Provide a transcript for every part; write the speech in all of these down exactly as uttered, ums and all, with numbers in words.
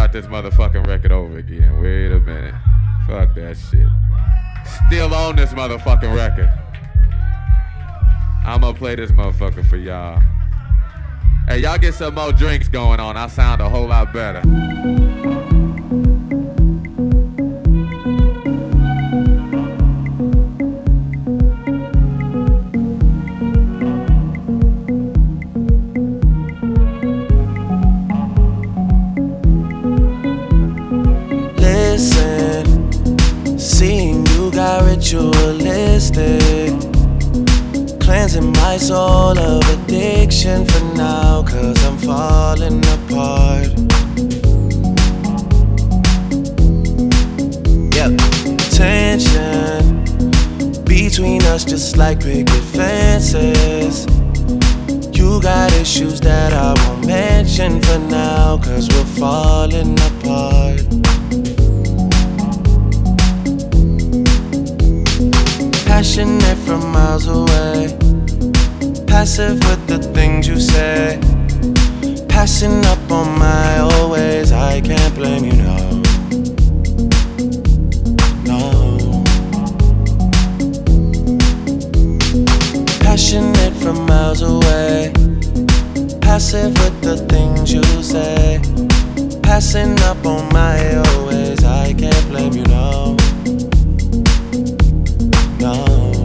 start this motherfucking record over again. Wait a minute. Fuck that shit. Still on this motherfucking record. I'ma play this motherfucker for y'all. Hey, y'all get some more drinks going on. I sound a whole lot better. Seeing you got ritualistic, cleansing my soul of addiction for now, cause I'm falling apart. Yep, tension between us just like picket fences. You got issues that I won't mention for now, cause we're falling apart. Passionate from miles away, passive with the things you say, passing up on my old ways. I can't blame you, no, no. Passionate from miles away, passive with the things you say, passing up on my old ways. I can't blame you, no. No.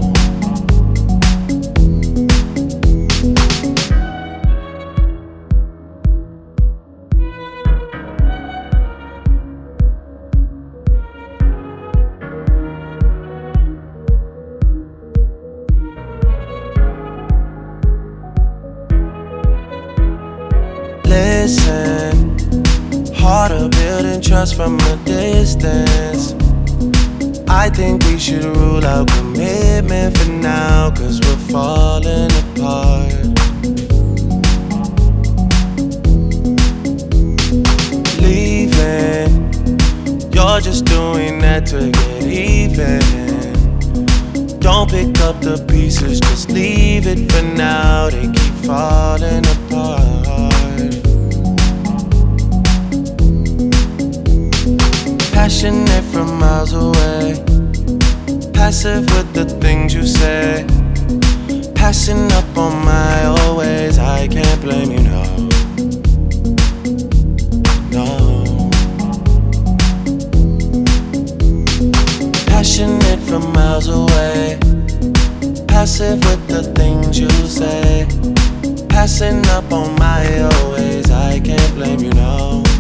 Listen, harder building trust from a distance. I think we should rule out commitment for now, cause we're falling apart. Leaving, you're just doing that to get even. Don't pick up the pieces, just leave it for now. They keep falling apart. Passionate from miles away, passive with the things you say, passing up on my old ways. I can't blame you, no, no. Passionate from miles away, passive with the things you say, passing up on my old ways. I can't blame you, no.